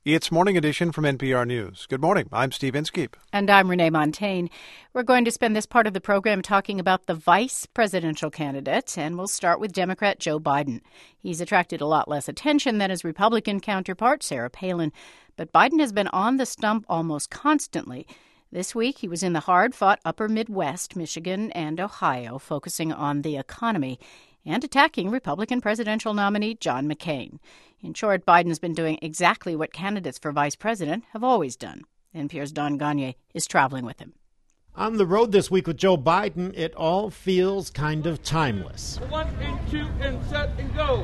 It's Morning Edition from NPR News. Good morning. I'm Steve Inskeep. And I'm Renee Montagne. We're going to spend this part of the program talking about the vice presidential candidate, and we'll start with Democrat Joe Biden. He's attracted a lot less attention than his Republican counterpart, Sarah Palin, but Biden has been on the stump almost constantly. This week, he was in the hard-fought upper Midwest, Michigan, and Ohio, focusing on the economy and attacking Republican presidential nominee John McCain. In short, Biden's been doing exactly what candidates for vice president have always done. NPR's Don Gonyea is traveling with him. On the road this week with Joe Biden, it all feels kind of timeless. 1 and 2 and set and go.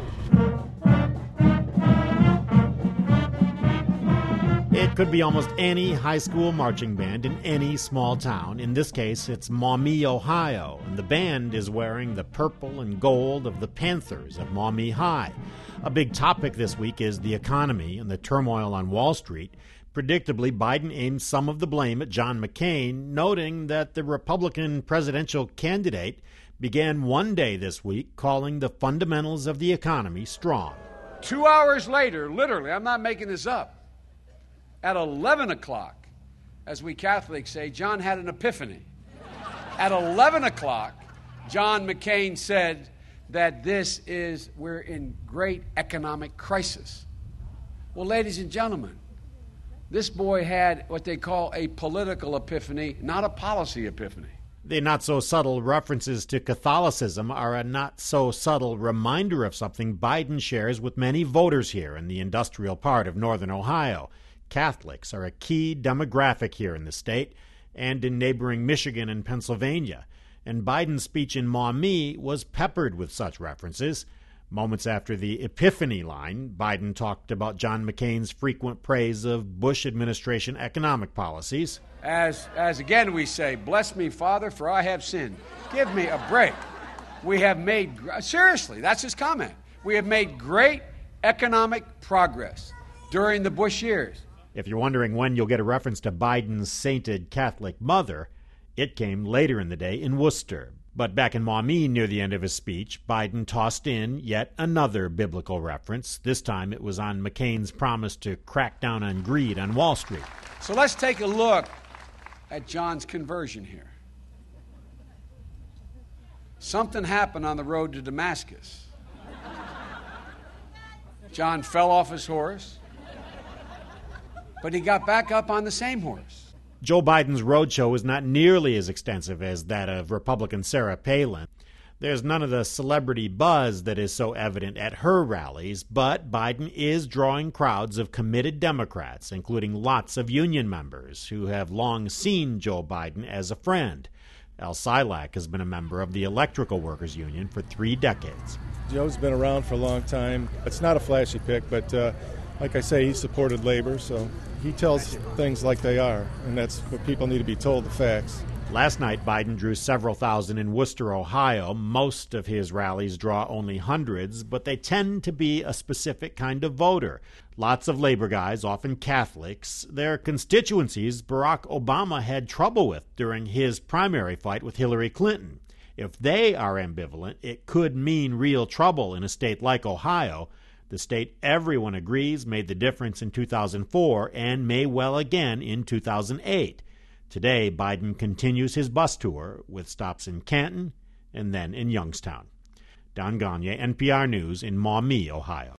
It could be almost any high school marching band in any small town. In this case, it's Maumee, Ohio, and the band is wearing the purple and gold of the Panthers of Maumee High. A big topic this week is the economy and the turmoil on Wall Street. Predictably, Biden aimed some of the blame at John McCain, noting that the Republican presidential candidate began one day this week calling the fundamentals of the economy strong. 2 hours later, literally, I'm not making this up, at 11 o'clock, as we Catholics say, John had an epiphany. At 11 o'clock, John McCain said that we're in great economic crisis. Well, ladies and gentlemen, this boy had what they call a political epiphany, not a policy epiphany. The not-so-subtle references to Catholicism are a not-so-subtle reminder of something Biden shares with many voters here in the industrial part of northern Ohio. Catholics are a key demographic here in the state and in neighboring Michigan and Pennsylvania, and Biden's speech in Maumee was peppered with such references. Moments after the epiphany line, Biden talked about John McCain's frequent praise of Bush administration economic policies. As again we say, bless me, Father, for I have sinned. Give me a break. We have made, seriously, that's his comment. We have made great economic progress during the Bush years. If you're wondering when you'll get a reference to Biden's sainted Catholic mother, it came later in the day in Worcester. But back in Maumee near the end of his speech, Biden tossed in yet another biblical reference. This time it was on McCain's promise to crack down on greed on Wall Street. So let's take a look at John's conversion here. Something happened on the road to Damascus. John fell off his horse, but he got back up on the same horse. Joe Biden's roadshow is not nearly as extensive as that of Republican Sarah Palin. There's none of the celebrity buzz that is so evident at her rallies, but Biden is drawing crowds of committed Democrats, including lots of union members who have long seen Joe Biden as a friend. Al Silak has been a member of the Electrical Workers Union for 3 decades. Joe's been around for a long time. It's not a flashy pick, but like I say, he supported labor, so he tells things like they are, and that's what people need to be told, the facts. Last night, Biden drew several thousand in Worcester, Ohio. Most of his rallies draw only hundreds, but they tend to be a specific kind of voter. Lots of labor guys, often Catholics. Their constituencies Barack Obama had trouble with during his primary fight with Hillary Clinton. If they are ambivalent, it could mean real trouble in a state like Ohio, the state everyone agrees made the difference in 2004 and may well again in 2008. Today, Biden continues his bus tour with stops in Canton and then in Youngstown. Don Gonyea, NPR News in Maumee, Ohio.